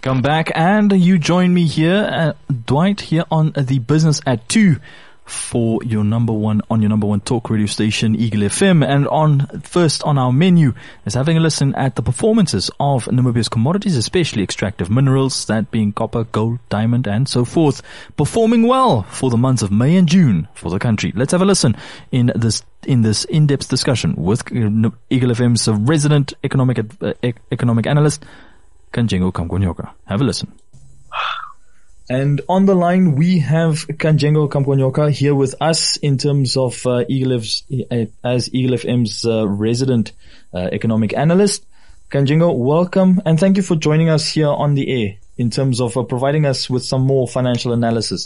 Welcome back, and you join me here, Dwight, here on the Business at 2 for your number one talk radio station, Eagle FM. And first on our menu is having a listen at the performances of Namibia's commodities, especially extractive minerals, that being copper, gold, diamond, and so forth, performing well for the months of May and June for the country. Let's have a listen in this in-depth discussion with Eagle FM's resident economic analyst, Kanjengo Kamkonyoka. Have a listen. And on the line, we have Kanjengo Kamkonyoka here with us in terms of Eagle FM's resident economic analyst. Kanjengo, welcome, and thank you for joining us here on the air in terms of providing us with some more financial analysis.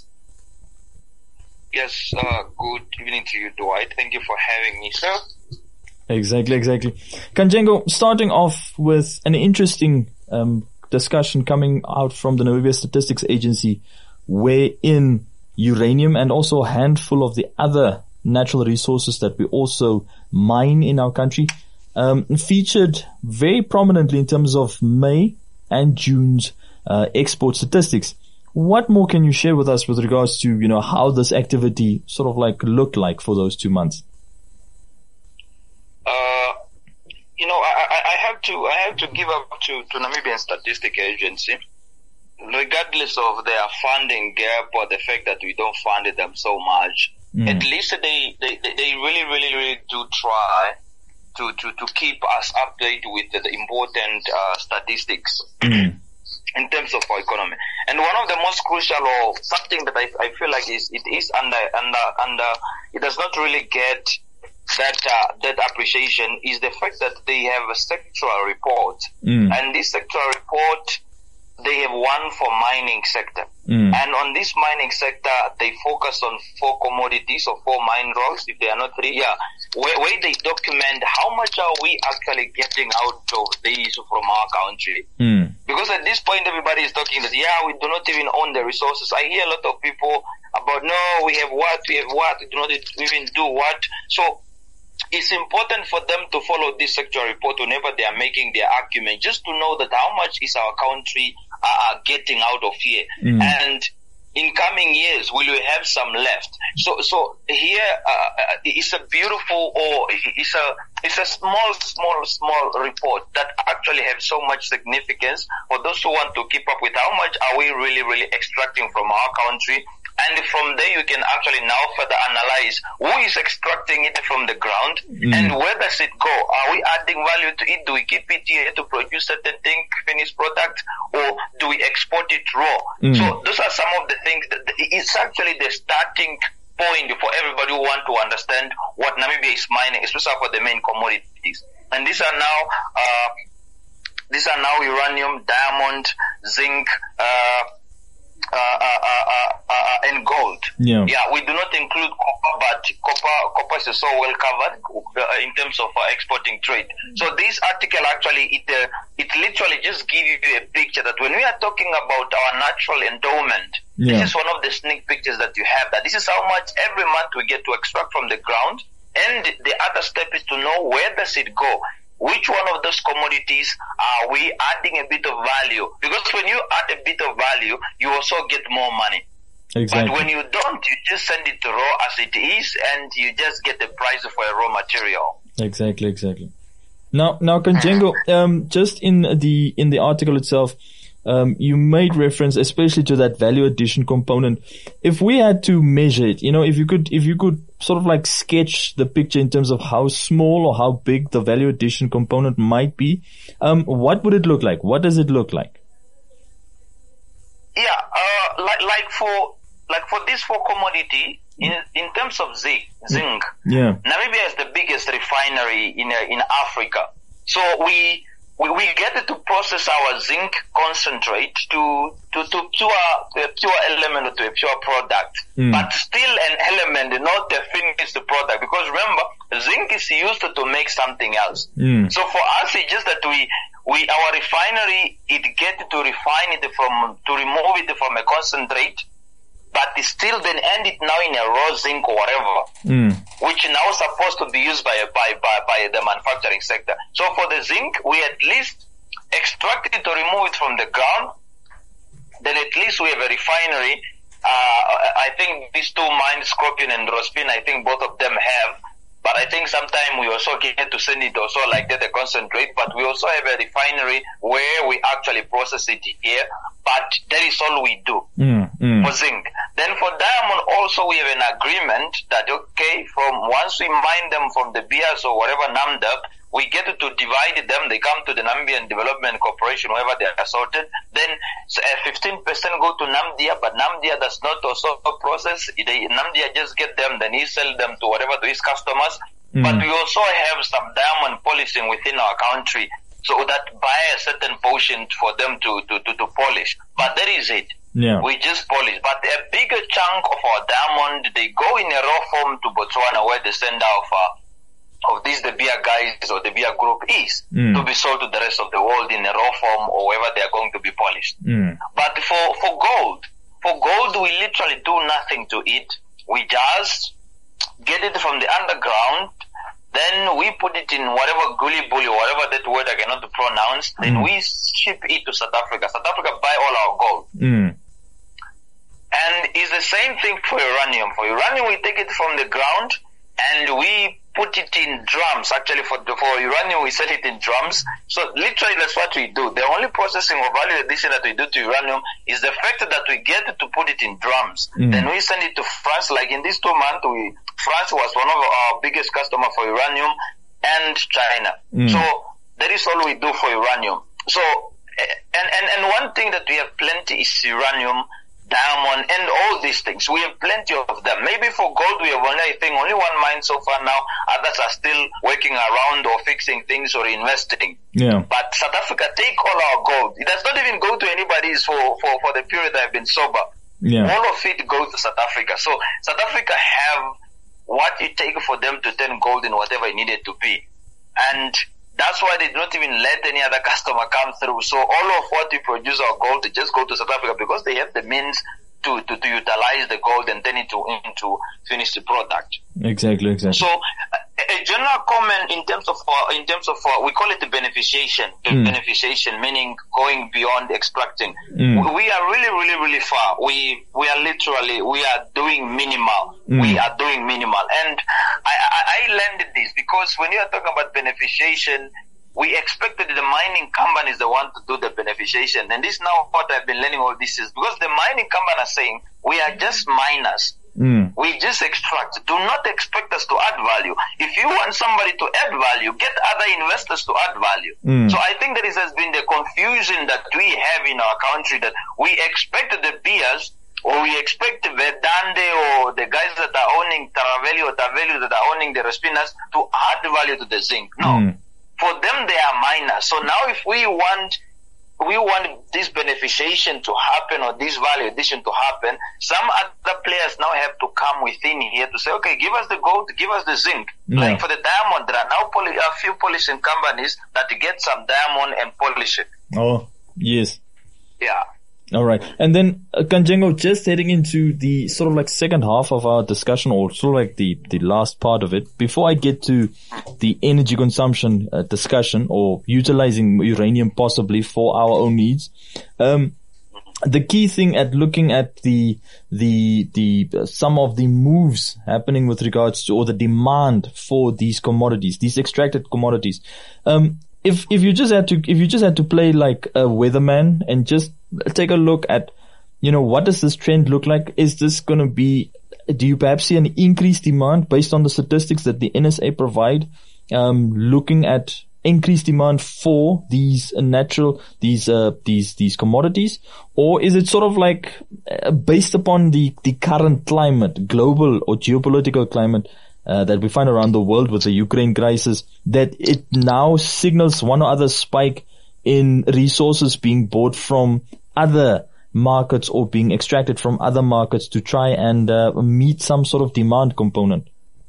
Yes, good evening to you, Dwight. Thank you for having me, sir. Exactly. Kanjengo, starting off with an interesting discussion coming out from the Namibia Statistics Agency, wherein uranium and also a handful of the other natural resources that we also mine in our country featured very prominently in terms of May and June's export statistics. What more can you share with us with regards to, how this activity sort of looked like for those 2 months? I have to give up to Namibian Statistics Agency, regardless of their funding gap or the fact that we don't fund them so much. At least they really do try to keep us updated with the important statistics in terms of our economy. And one of the most crucial, or something that I feel like it is under it does not really get that appreciation, is the fact that they have a sectoral report. And this sectoral report, they have one for mining sector. And on this mining sector, they focus on 4 commodities or 4 minerals, if they are not 3, where they document how much are we actually getting out of these from our country. Because at this point, everybody is talking that, we do not even own the resources. I hear a lot of people about, no, we have what, we do not even do what. So it's important for them to follow this sectoral report whenever they are making their argument, just to know that how much is our country getting out of here. And in coming years, will we have some left? So here, it's a beautiful, or it's a small report that actually has so much significance for those who want to keep up with how much are we really extracting from our country. And from there, you can actually now further analyze who is extracting it from the ground and where does it go? Are we adding value to it? Do we keep it here to produce certain finished product, or do we export it raw? So those are some of the things that it's actually the starting point for everybody who want to understand what Namibia is mining, especially for the main commodities. And these are now uranium, diamond, zinc, and gold. We do not include copper, but copper is so well covered in terms of exporting trade. So this article actually, it literally just gives you a picture that when we are talking about our natural endowment, this is one of the sneak pictures that you have, that this is how much every month we get to extract from the ground. And the other step is to know where does it go. Which one of those commodities are we adding a bit of value? Because when you add a bit of value, you also get more money. Exactly. But when you don't, you just send it raw as it is, and you just get the price for a raw material. Exactly. Now, Kanjengo, just in the article itself, you made reference especially to that value addition component. If we had to measure it, if you could sort of sketch the picture in terms of how small or how big the value addition component might be, what would it look like? What does it look like? Like for this 4 commodity, in terms of zinc, Namibia is the biggest refinery in Africa. So we get to process our zinc concentrate to a pure element, or to a pure product, but still an element, not a finished product. Because remember, zinc is used to make something else. So for us, it's just that our refinery, it gets to refine it to remove it from a concentrate, but it still then end it now in a raw zinc or whatever, which now is supposed to be used by the manufacturing sector. So for the zinc, we at least extract it to remove it from the ground, least we have a refinery. I think these two mines, Scorpion and Rospin, I think both of them have. But I think sometimes we also get to send it also like that, a concentrate. But we also have a refinery where we actually process it here. But that is all we do for zinc. Then for diamond also we have an agreement that, okay, from once we mine them from the Bias or whatever Namdeb, we get to divide them. They come to the Namibian Development Corporation, wherever they are sorted. Then 15% go to Namdia, but Namdia does not also process. Namdia just get them, then he sell them to whatever to his customers. But we also have some diamond polishing within our country, so that buy a certain portion for them to polish. But that is it. Yeah. We just polish. But a bigger chunk of our diamond, they go in a raw form to Botswana, where they send out of these the beer guys or the beer group is to be sold to the rest of the world in a raw form or wherever they are going to be polished. But for gold we literally do nothing to it. We just get it from the underground, then we put it in whatever gully bully, whatever that word I cannot pronounce, then we ship it to South Africa. South Africa buy all our gold. And it's the same thing for uranium. For uranium we take it from the ground and we put it in drums. Actually, for uranium, we sell it in drums. So literally, that's what we do. The only processing or value addition that we do to uranium is the fact that we get to put it in drums. Then we send it to France. Like in these 2 months, France was one of our biggest customers for uranium, and China. So that is all we do for uranium. So, and one thing that we have plenty is uranium, diamond, and all these things. We have plenty of them. Maybe for gold, we have only one mine so far now. Others are still working around or fixing things or investing. Yeah. But South Africa take all our gold. It does not even go to anybody's for the period I've been sober. Yeah. All of it goes to South Africa. So South Africa have what it takes for them to turn gold in whatever it needed to be. And that's why they don't even let any other customer come through. So all of what we produce our gold to just go to South Africa because they have the means to utilize the gold and turn it into finished product. Exactly. So a general comment in terms of we call it the beneficiation. Beneficiation meaning going beyond extracting. We are really far. We are doing minimal. We are doing minimal. And I learned this because when you are talking about beneficiation, we expected the mining companies the one to do the beneficiation. And this now what I've been learning all this is because the mining company are saying we are just miners. We just extract. Do not expect us to add value. If you want somebody to add value, get other investors to add value. So I think there has been the confusion that we have in our country that we expect the beers or we expect Verdande or the guys that are owning Taravelli or Tavelli that are owning the Respinas to add value to the zinc. No. For them, they are miners. So now if we want this beneficiation to happen or this value addition to happen, some other players now have to come within here to say, okay, give us the gold, give us the zinc. Like for the diamond, there are now a few polishing companies that get some diamond and polish it. Oh, yes. Yeah. All right. And then, Kanjengo, just heading into the sort of like second half of our discussion or sort of like the last part of it, before I get to the energy consumption discussion or utilizing uranium possibly for our own needs, the key thing at looking at the some of the moves happening with regards to or the demand for these commodities, these extracted commodities, if you just had to play like a weatherman and just take a look at, what does this trend look like? Is this going to be, do you perhaps see an increased demand based on the statistics that the NSA provide, looking at increased demand for these these commodities? Or is it sort of like based upon the current climate, global or geopolitical climate, that we find around the world with the Ukraine crisis, that it now signals one or other spike in resources being bought from other markets or being extracted from other markets to try and meet some sort of demand component?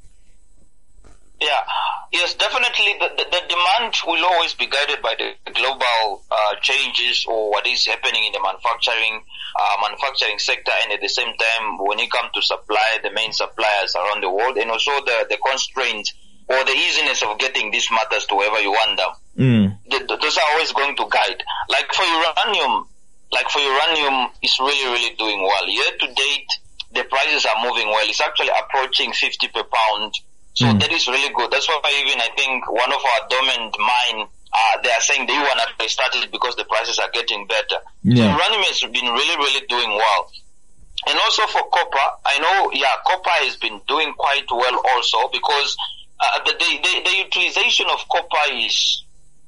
Yeah. Yes, definitely. The demand will always be guided by the global changes or what is happening in the manufacturing sector, and at the same time, when it comes to supply, the main suppliers around the world, and also the constraints or the easiness of getting these matters to wherever you want them. Those are always going to guide. Like for uranium, like for uranium, it's really, really doing well. Year to date, the prices are moving well. It's actually approaching 50 per pound. So that is really good. That's why even I think one of our dormant mine, they are saying they want to start it because the prices are getting better. So uranium has been really, really doing well. And also for copper, I know, copper has been doing quite well also because the utilization of copper is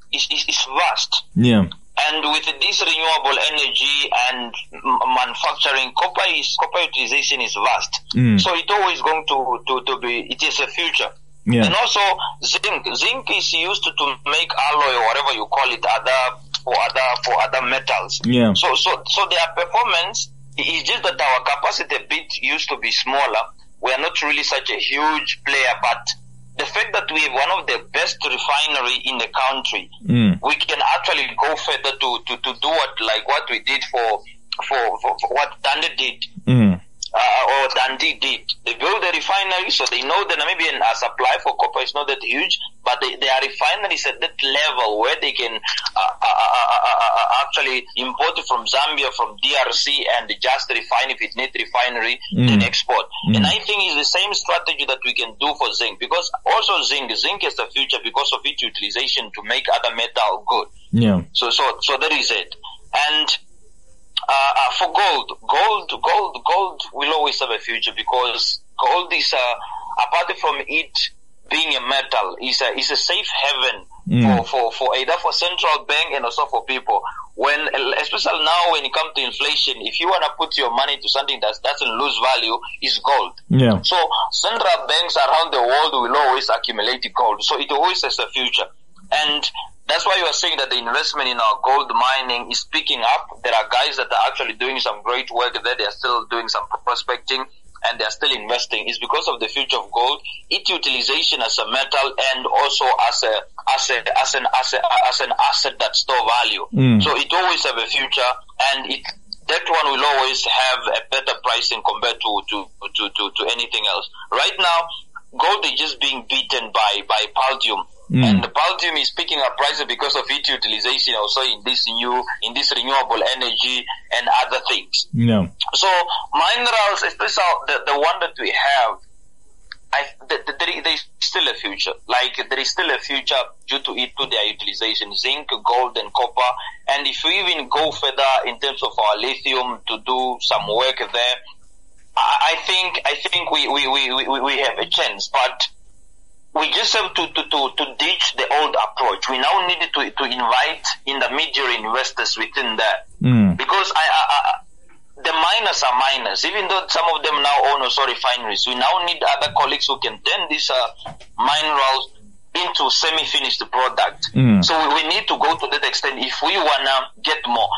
vast. Yeah. And with this renewable energy and manufacturing, copper utilization is vast. So it's always going to be, it is a future. Yeah. And also zinc. Zinc is used to make alloy or whatever you call it, for other metals. Yeah. So their performance is just that our capacity a bit used to be smaller. We are not really such a huge player, but the fact that we have one of the best refinery in the country, we can actually go further to do what we did for what Dundee did. Or Dundee did. They built the refinery, so they know the Namibian supply for copper is not that huge, but they are refineries at that level where they can actually import it from Zambia, from DRC, and just refine if it needs refinery, then export. And I think it's the same strategy that we can do for zinc, because also zinc is the future because of its utilization to make other metal good. Yeah. So that is it. And for gold will always have a future because gold is, apart from it being a metal, is a safe haven for either for central bank and also for people. When, especially now when it comes to inflation, if you want to put your money to something that doesn't lose value, is gold. Yeah. So central banks around the world will always accumulate gold. So it always has a future. And that's why you are saying that the investment in our gold mining is picking up. There are guys that are actually doing some great work there. They are still doing some prospecting and they are still investing. It's because of the future of gold, its utilization as a metal and also as an asset that store value. So it always have a future, and that one will always have a better pricing compared to anything else. Right now, gold is just being beaten by palladium. And the palladium is picking up prices because of its utilization also in this renewable energy and other things. Yeah. So minerals, especially the one that we have, there is still a future. Like there is still a future due to their utilization, zinc, gold, and copper. And if we even go further in terms of our lithium to do some work there, I think we have a chance, but we just have to ditch the old approach. We now need to invite intermediary investors within that. Because the miners are miners. Even though some of them now own also refineries, we now need other colleagues who can turn these minerals into semi-finished product. So we need to go to that extent if we wanna get more.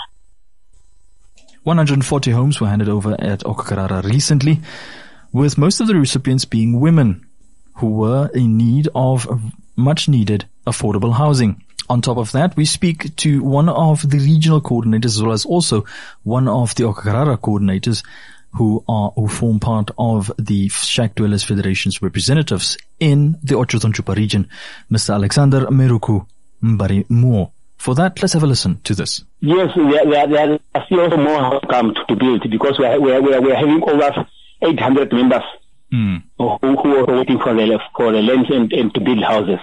140 homes were handed over at Okakarara recently, with most of the recipients being women who were in need of much needed affordable housing. On top of that, we speak to one of the regional coordinators as well as also one of the Okakarara coordinators who form part of the Shack Dwellers Federation's representatives in the Otjozondjupa region, Mr. Alexander Meruku Mbarimuo. For that, let's have a listen to this. Yes, there are still more come to build because we are having over 800 members who are waiting for the lands and to build houses.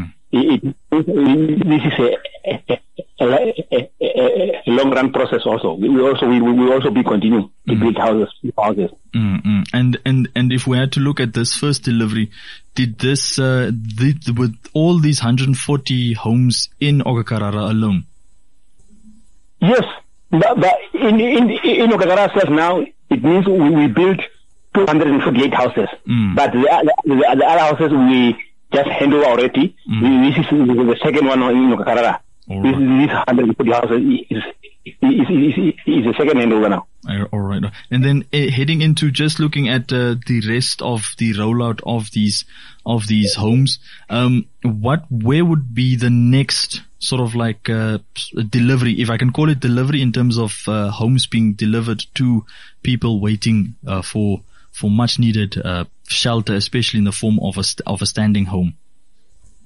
This is a long run process. Also, we will also be continuing to build houses. And if we had to look at this first delivery, did this with all these 140 homes in Okakarara alone? Yes, but in Okakarara itself now, it means we built 248 houses. But the other houses we just handled already. This is the second one in Okakarara. This 140 houses is the second handover now. All right. And then heading into just looking at the rest of the rollout of these homes, where would be the next sort of like delivery, if I can call it delivery, in terms of homes being delivered to people waiting for much needed shelter, especially in the form of a standing home?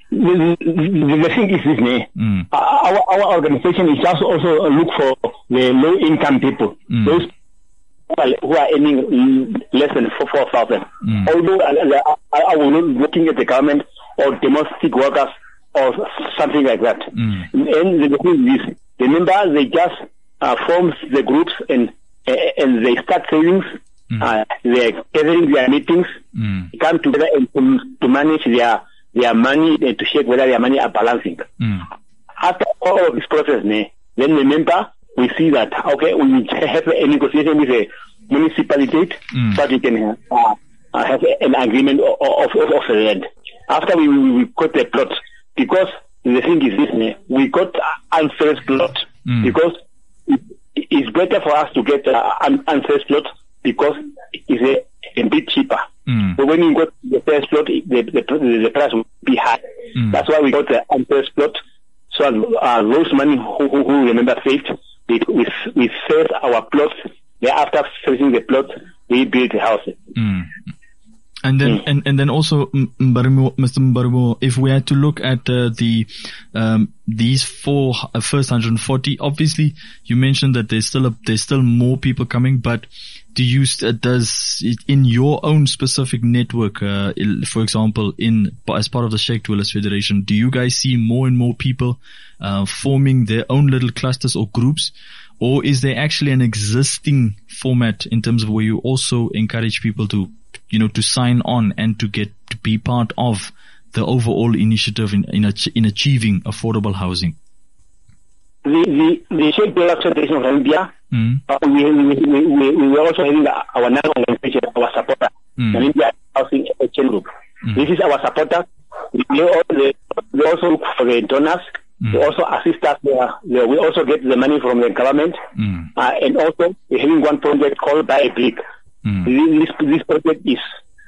the thing is this, our organization is just also look for the low income people, those who are earning less than 4,000. Although I will not looking at the government or domestic workers or something like that. And the thing is, remember, they just form the groups and they start savings. They are gathering their meetings, come together and to manage their money and to check whether their money are balancing. After all of this process, then remember, we see that, okay, we have a negotiation with a municipality, so we can have an agreement of the land. After we got the plot, because the thing is this, we got unfirst plot, because it's better for us to get unfirst plot because it's a bit cheaper. So when you got the first plot, the price will be high. That's why we got the unfirst plot. So those money who remember saved, we saved our plots. After saving the plot, we built the houses. And then, and then also, Mr. Mbarimo, if we had to look at these first 140, obviously you mentioned that there's still more people coming, but does it in your own specific network, for example, as part of the Sheikh Dwellers Federation, do you guys see more and more people forming their own little clusters or groups? Or is there actually an existing format in terms of where you also encourage people to sign on and to be part of the overall initiative in achieving affordable housing? The Sheikh Dwellers Federation of Namibia, we are also having our national organization, our supporter, Namibia Housing Action Group. This is our supporter. We also look for the donors. They also assist us there. We also get the money from the government. And also we're having one project called Buy a Brick. This project is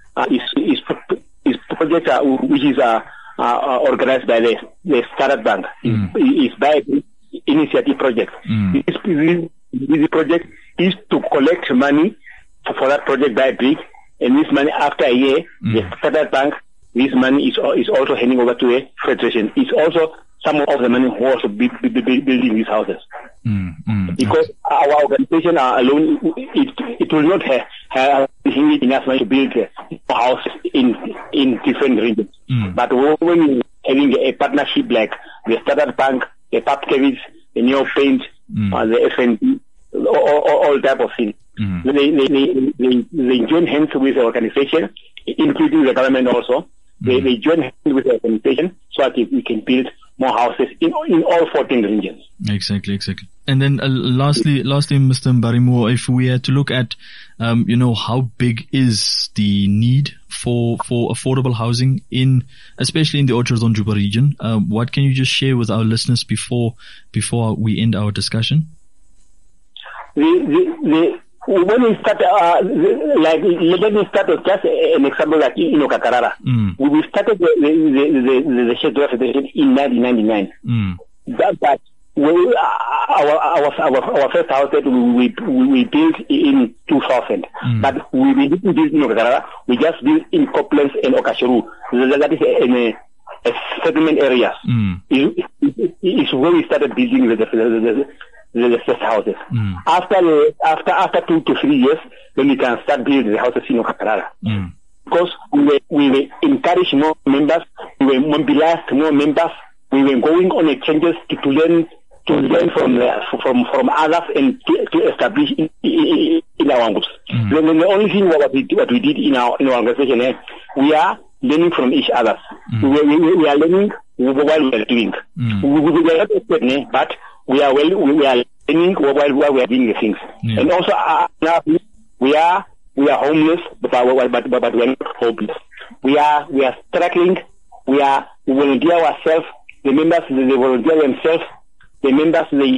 project which is organized by the Standard Bank. It's Buy a Brick initiative project. This project is to collect money for that project Buy a Brick, and this money after a year, the Standard Bank, this money is also handing over to a federation. It's also some of the money who also building these houses. Because our organization alone, it will not have enough money to build houses in different regions. But when you're having a partnership like the Standard Bank, the Papkevich, the Neo Paint, the FNB, all type of things, they join hands with the organization, including the government also. They join hands with the organization so that we can build more houses in all 14 regions. Exactly. And then lastly, Mr. Mbarimo, if we had to look at, how big is the need for affordable housing especially in the Otjiwarongo Juba region, what can you just share with our listeners before we end our discussion? When we start, let me start with just an example like Kakarara. We started the Sheikh Dwellers Federation in 1999. But our first house that we built in 2000. But we didn't build in Kakarara. We just built in Coplands and Okashiru. That is in a settlement areas. It's where we started building the first houses. After 2 to 3 years, then we can start building the houses in Kakarara. Because we encourage more members, we mobilized more members, we were going on exchanges to learn from others and to establish in our groups. Then the only thing what we did in our organization, we are learning from each other. We are learning while we are doing. We are not expert, but we are learning while we are doing the things. And also now we are homeless, but we are not hopeless. We are struggling. We volunteer ourselves. The members they volunteer themselves. The members they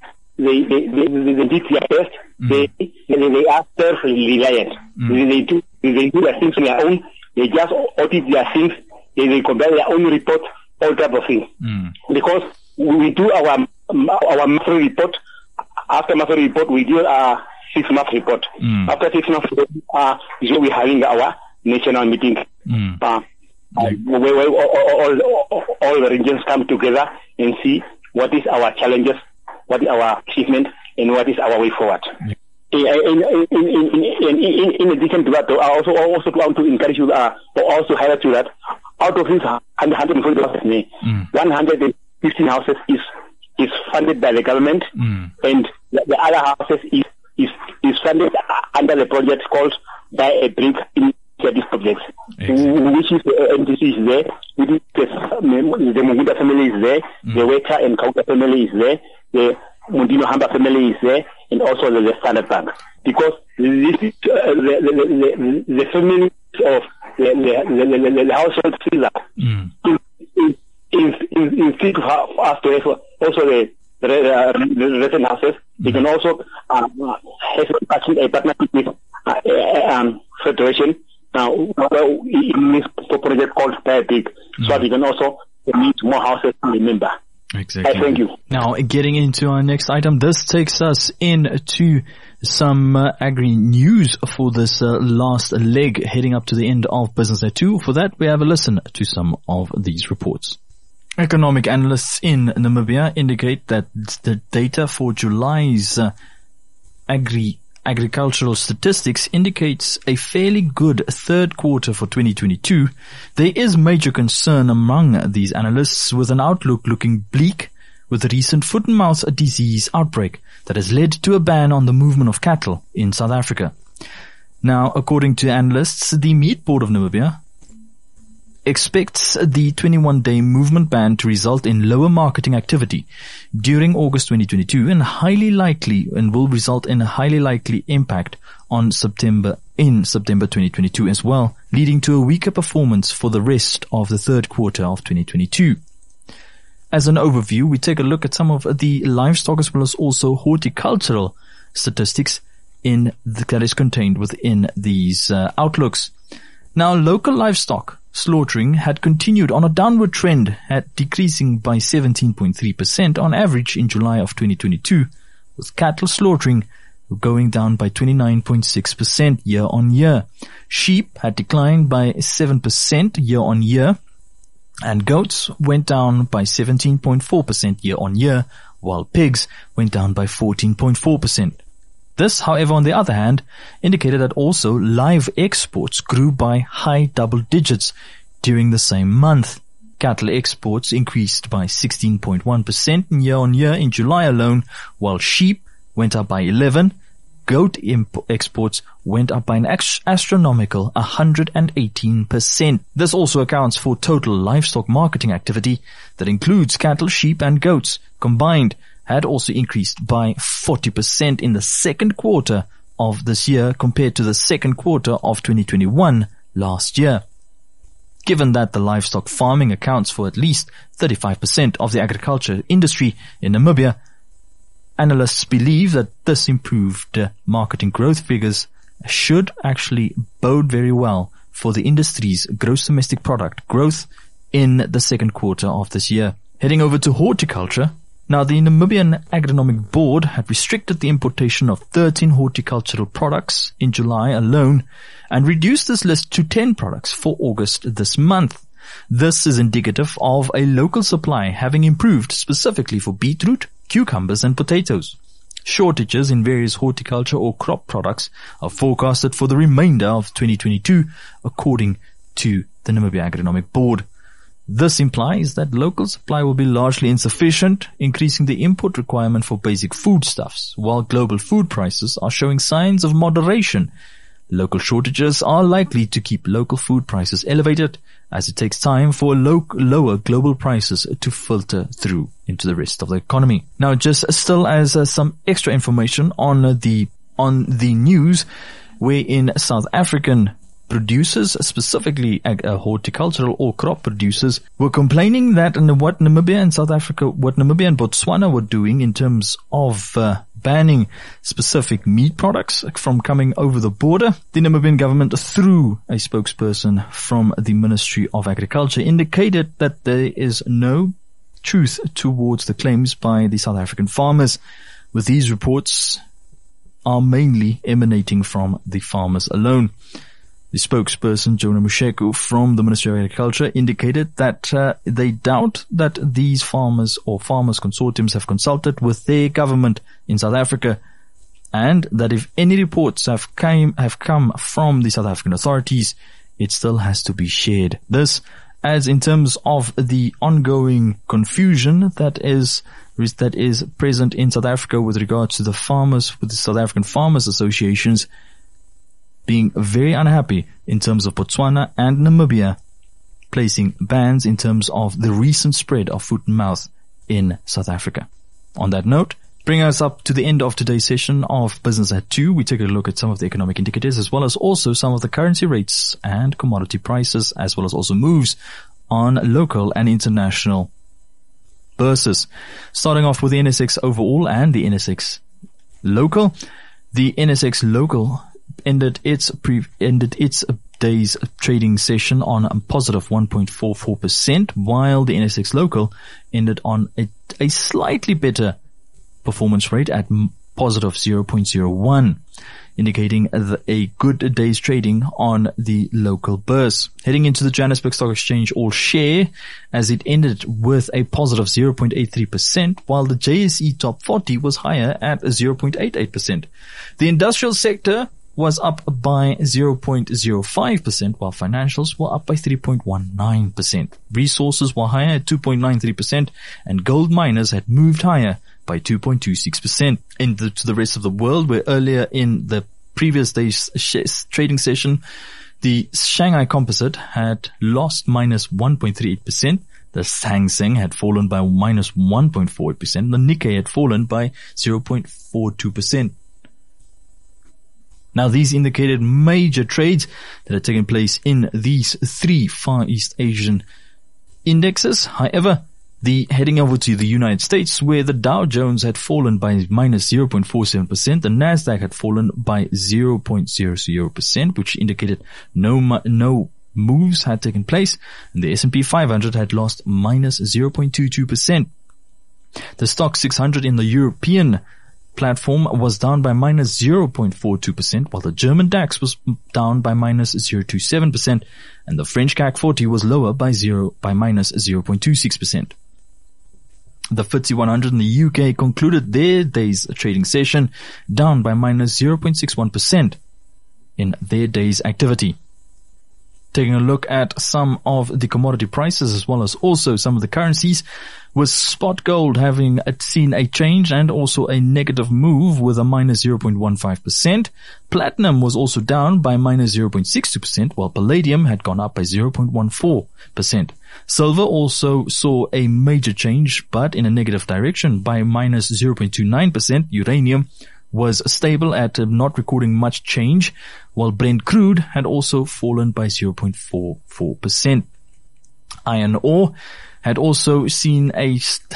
did their best. They are self-reliant. They do their things on their own. They just audit their things. They compare their own report, all type of things. Because we do our monthly report. After monthly report, we do a 6-month report. After 6 months report, is where we're having our national meeting. where all the regions come together and see what is our challenges, what is our achievement, and what is our way forward. In addition to that, I also want to encourage you, or also highlight you that out of these 140 houses, 115 houses is funded by the government, and the other houses is funded under the project called Buy a Brick Initiative Projects, which is the NTC is there, the Muguda family is there, the Weta and Kauka family is there, the Mundino Hamba family is there, and also the Standard Bank. Because this is the families of the household filler in fit for us to have also the resident houses. They can also have a partnership with Federation in this project called Big, so that we can also meet more houses to remember. Exactly. Thank you. Now, getting into our next item, this takes us into some agri news for this last leg heading up to the end of Business at 2. For that, we have a listen to some of these reports. Economic analysts in Namibia indicate that the data for July's agricultural statistics indicates a fairly good third quarter for 2022. There is major concern among these analysts, with an outlook looking bleak with the recent foot and mouth disease outbreak that has led to a ban on the movement of cattle in South Africa. Now, according to analysts, the Meat Board of Namibia expects the 21-day movement ban to result in lower marketing activity during August 2022 and will result in a highly likely impact on September 2022 as well, leading to a weaker performance for the rest of the third quarter of 2022. As an overview, we take a look at some of the livestock as well as also horticultural statistics that is contained within these outlooks. Now, local livestock slaughtering had continued on a downward trend, at decreasing by 17.3% on average in July of 2022, with cattle slaughtering going down by 29.6% year on year. Sheep had declined by 7% year on year, and goats went down by 17.4% year on year, while pigs went down by 14.4%. This, however, on the other hand, indicated that also live exports grew by high double digits during the same month. Cattle exports increased by 16.1% year on year in July alone, while sheep went up by 11%. Goat exports went up by an astronomical 118%. This also accounts for total livestock marketing activity that includes cattle, sheep and goats combined had also increased by 40% in the second quarter of this year compared to the second quarter of 2021 last year. Given that the livestock farming accounts for at least 35% of the agriculture industry in Namibia, analysts believe that this improved marketing growth figures should actually bode very well for the industry's gross domestic product growth in the second quarter of this year. Heading over to horticulture. Now, the Namibian Agronomic Board had restricted the importation of 13 horticultural products in July alone and reduced this list to 10 products for August this month. This is indicative of a local supply having improved specifically for beetroot, cucumbers and potatoes. Shortages in various horticulture or crop products are forecasted for the remainder of 2022, according to the Namibia Agronomic Board. This implies that local supply will be largely insufficient, increasing the import requirement for basic foodstuffs, while global food prices are showing signs of moderation. Local shortages are likely to keep local food prices elevated, as it takes time for lower global prices to filter through into the rest of the economy. Now, just still as some extra information on the news, where in South African producers, specifically horticultural or crop producers, were complaining that what Namibia and Botswana were doing in terms of banning specific meat products from coming over the border. The Namibian government, through a spokesperson from the Ministry of Agriculture, indicated that there is no truth towards the claims by the South African farmers, with these reports are mainly emanating from the farmers alone. The spokesperson, Jonah Musheku, from the Ministry of Agriculture indicated that they doubt that these farmers or farmers consortiums have consulted with their government in South Africa, and that if any reports have come from the South African authorities, it still has to be shared. This, as in terms of the ongoing confusion that is present in South Africa with regards to the farmers, with the South African Farmers Associations being very unhappy in terms of Botswana and Namibia placing bans in terms of the recent spread of foot and mouth in South Africa. On that note, bring us up to the end of today's session of Business at 2. We take a look at some of the economic indicators as well as also some of the currency rates and commodity prices, as well as also moves on local and international bourses. Starting off with the NSX overall and the NSX local. The NSX local ended its day's trading session on a positive 1.44%, while the NSX local ended on a slightly better performance rate at positive 0.01, indicating a good day's trading on the local bourse. Heading into the Johannesburg Stock Exchange all share, as it ended with a positive 0.83%, while the JSE Top 40 was higher at 0.88%. The industrial sector was up by 0.05%, while financials were up by 3.19%. Resources were higher at 2.93%, and gold miners had moved higher by 2.26%. To the rest of the world, where earlier in the previous day's trading session, the Shanghai Composite had lost minus 1.38%. The Hang Seng had fallen by minus 1.48%. The Nikkei had fallen by 0.42%. Now, these indicated major trades that had taken place in these three Far East Asian indexes. However, heading over to the United States, where the Dow Jones had fallen by minus 0.47%, the Nasdaq had fallen by 0.00%, which indicated no moves had taken place, and the S&P 500 had lost minus 0.22%. The Stock 600 in the European platform was down by minus 0.42%, while the German DAX was down by minus 0.27%, and the French CAC 40 was lower by minus 0.26%. The FTSE 100 in the UK concluded their day's trading session down by minus 0.61% in their day's activity. Taking a look at some of the commodity prices as well as also some of the currencies, with spot gold having seen a change and also a negative move with a minus 0.15%. Platinum was also down by minus 0.62%, while palladium had gone up by 0.14%. Silver also saw a major change, but in a negative direction, by minus 0.29%. Uranium was stable at not recording much change, while Brent crude had also fallen by 0.44%. Iron ore had also seen a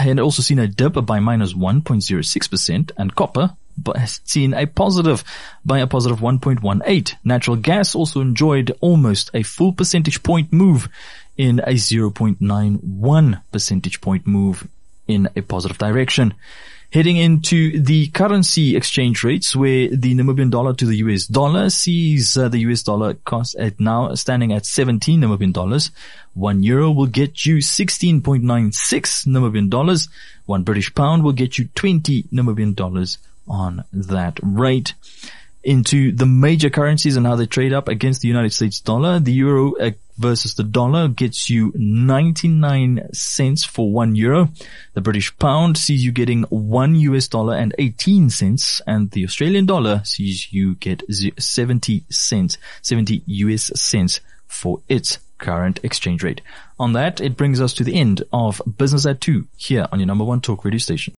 dip by minus 1.06%, and copper has seen a positive by a positive 1.18. Natural gas also enjoyed almost a full percentage point move in a 0.91 percentage point move in a positive direction. Heading into the currency exchange rates, where the Namibian dollar to the US dollar sees the US dollar cost at now standing at 17 Namibian dollars. 1 euro will get you 16.96 Namibian dollars. 1 British pound will get you 20 Namibian dollars on that rate. Into the major currencies and how they trade up against the United States dollar, the euro versus the dollar gets you 99 cents for 1 euro. The British pound sees you getting $1 and 18 cents, and the Australian dollar sees you get 70 US cents for its current exchange rate. On that, it brings us to the end of Business at 2 here on your number one talk radio station.